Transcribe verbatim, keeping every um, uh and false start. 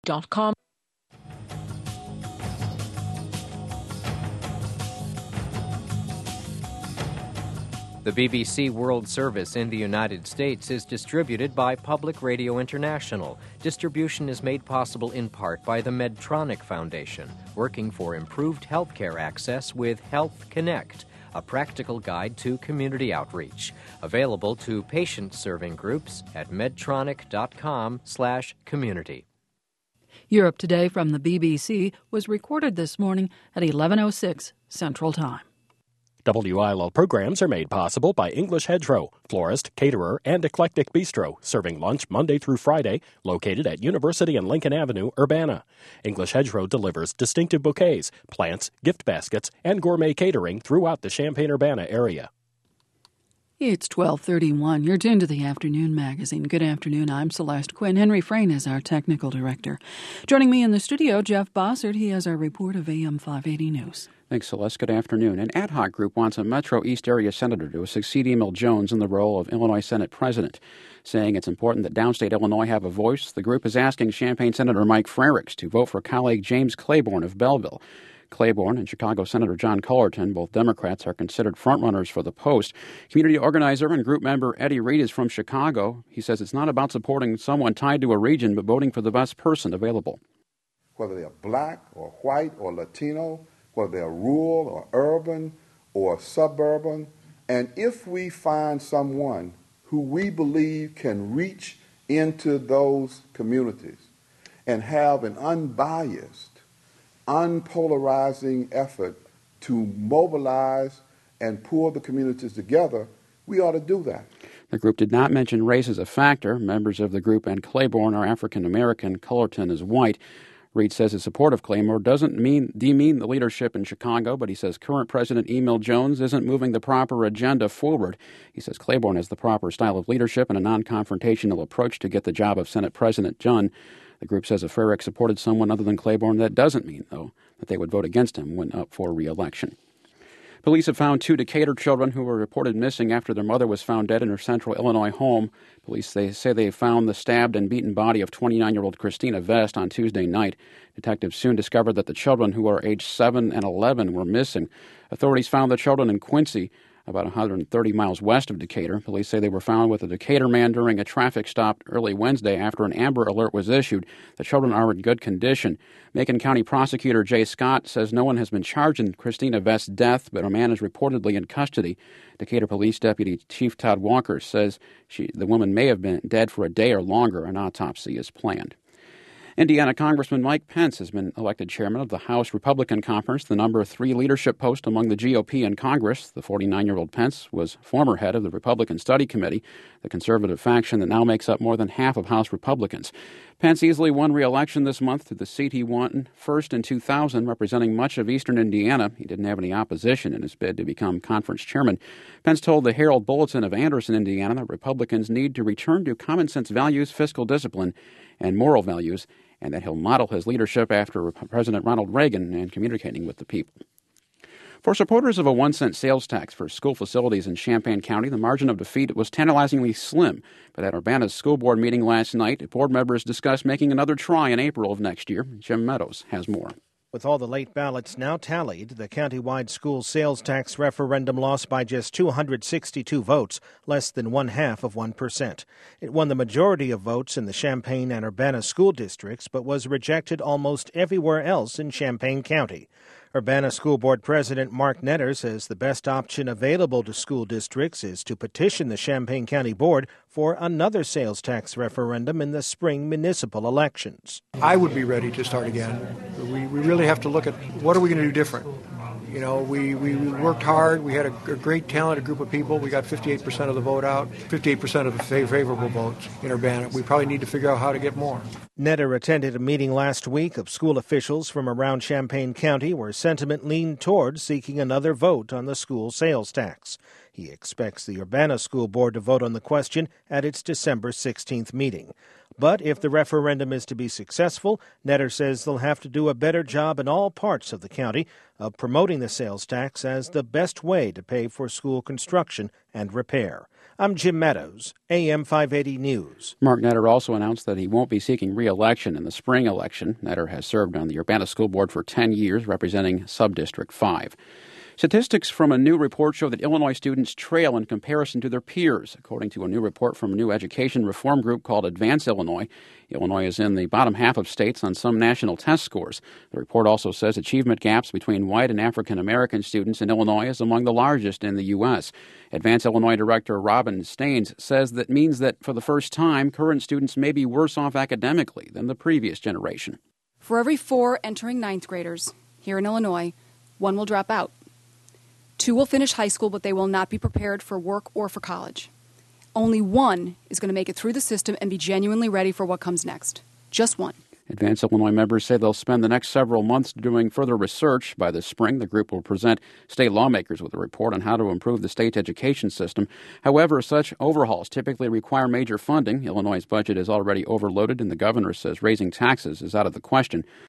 dot com. The B B C World Service in the United States is distributed by Public Radio International. Distribution is made possible in part by the Medtronic Foundation, working for improved healthcare access with Health Connect, a practical guide to community outreach. Available to patient-serving groups at medtronic dot com slash community. Europe Today from the B B C was recorded this morning at eleven oh six Central Time. W I L L programs are made possible by English Hedgerow, florist, caterer, and eclectic bistro, serving lunch Monday through Friday, located at University and Lincoln Avenue, Urbana. English Hedgerow delivers distinctive bouquets, plants, gift baskets, and gourmet catering throughout the Champaign-Urbana area. It's twelve thirty-one. You're tuned to the Afternoon Magazine. Good afternoon. I'm Celeste Quinn. Henry Frayne is our technical director. Joining me in the studio, Jeff Bossert. He has our report of A M five eighty News. Thanks, Celeste. Good afternoon. An ad hoc group wants a Metro East area senator to succeed Emil Jones in the role of Illinois Senate president. Saying it's important that downstate Illinois have a voice, the group is asking Champaign Senator Mike Frerichs to vote for colleague James Claiborne of Belleville. Claiborne and Chicago Senator John Cullerton, both Democrats, are considered frontrunners for the post. Community organizer and group member Eddie Reed is from Chicago. He says it's not about supporting someone tied to a region, but voting for the best person available. Whether they're black or white or Latino, whether they're rural or urban or suburban, and if we find someone who we believe can reach into those communities and have an unbiased, unpolarizing effort to mobilize and pull the communities together, we ought to do that. The group did not mention race as a factor. Members of the group and Claiborne are African American. Cullerton is white. Reed says his support of Claiborne doesn't mean demean the leadership in Chicago, but he says current President Emil Jones isn't moving the proper agenda forward. He says Claiborne has the proper style of leadership and a non-confrontational approach to get the job of Senate President done. The group says if Frerichs supported someone other than Claiborne, that doesn't mean, though, that they would vote against him when up for re-election. Police have found two Decatur children who were reported missing after their mother was found dead in her central Illinois home. Police they say they found the stabbed and beaten body of twenty-nine-year-old Christina Vest on Tuesday night. Detectives soon discovered that the children, who are aged seven and eleven, were missing. Authorities found the children in Quincy, about one hundred thirty miles west of Decatur. Police say they were found with a Decatur man during a traffic stop early Wednesday after an Amber Alert was issued. The children are in good condition. Macon County Prosecutor Jay Scott says no one has been charged in Christina Vest's death, but a man is reportedly in custody. Decatur Police Deputy Chief Todd Walker says she, the woman may have been dead for a day or longer. An autopsy is planned. Indiana Congressman Mike Pence has been elected chairman of the House Republican Conference, the number three leadership post among the G O P in Congress. The forty-nine-year-old Pence was former head of the Republican Study Committee, the conservative faction that now makes up more than half of House Republicans. Pence easily won re-election this month to the seat he won first in two thousand, representing much of eastern Indiana. He didn't have any opposition in his bid to become conference chairman. Pence told the Herald Bulletin of Anderson, Indiana, that Republicans need to return to common-sense values, fiscal discipline, and moral values, and that he'll model his leadership after President Ronald Reagan in communicating with the people. For supporters of a one-cent sales tax for school facilities in Champaign County, the margin of defeat was tantalizingly slim. But at Urbana's school board meeting last night, board members discussed making another try in April of next year. Jim Meadows has more. With all the late ballots now tallied, the countywide school sales tax referendum lost by just two hundred sixty-two votes, less than one-half of one percent. It won the majority of votes in the Champaign and Urbana school districts, but was rejected almost everywhere else in Champaign County. Urbana School Board President Mark Netter says the best option available to school districts is to petition the Champaign County Board for another sales tax referendum in the spring municipal elections. I would be ready to start again. We, we really have to look at what are we going to do different. You know, we, we worked hard. We had a, a great talented group of people. We got fifty-eight percent of the vote out, fifty-eight percent of the favorable votes in Urbana. We probably need to figure out how to get more. Netter attended a meeting last week of school officials from around Champaign County where sentiment leaned toward seeking another vote on the school sales tax. He expects the Urbana School Board to vote on the question at its December sixteenth meeting. But if the referendum is to be successful, Netter says they'll have to do a better job in all parts of the county of promoting the sales tax as the best way to pay for school construction and repair. I'm Jim Meadows, A M five eighty News. Mark Netter also announced that he won't be seeking re-election in the spring election. Netter has served on the Urbana School Board for ten years, representing Subdistrict five. Statistics from a new report show that Illinois students trail in comparison to their peers. According to a new report from a new education reform group called Advance Illinois, Illinois is in the bottom half of states on some national test scores. The report also says achievement gaps between white and African American students in Illinois is among the largest in the U S. Advance Illinois Director Robin Staines says that means that for the first time, current students may be worse off academically than the previous generation. For every four entering ninth graders here in Illinois, one will drop out. Two will finish high school, but they will not be prepared for work or for college. Only one is going to make it through the system and be genuinely ready for what comes next. Just one. Advance Illinois members say they'll spend the next several months doing further research. By this spring, the group will present state lawmakers with a report on how to improve the state's education system. However, such overhauls typically require major funding. Illinois' budget is already overloaded, and the governor says raising taxes is out of the question.